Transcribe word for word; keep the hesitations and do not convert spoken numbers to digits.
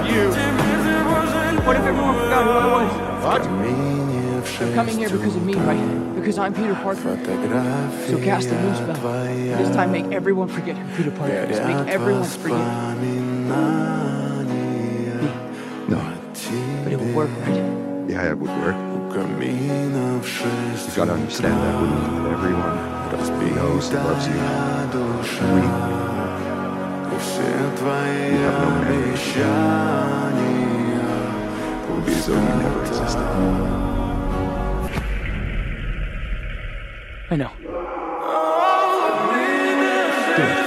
you. What if everyone forgot who I was? What? They're coming here because of me, right? Because I'm Peter Parker. So cast a new spell. This time make everyone forget who Peter Parker is. Make everyone forget. No. But it would work, right? Yeah, it would work. You gotta understand that would mean that everyone knows and loves you. And we, we have no memory. It will be as though you never existed. I know. Do it.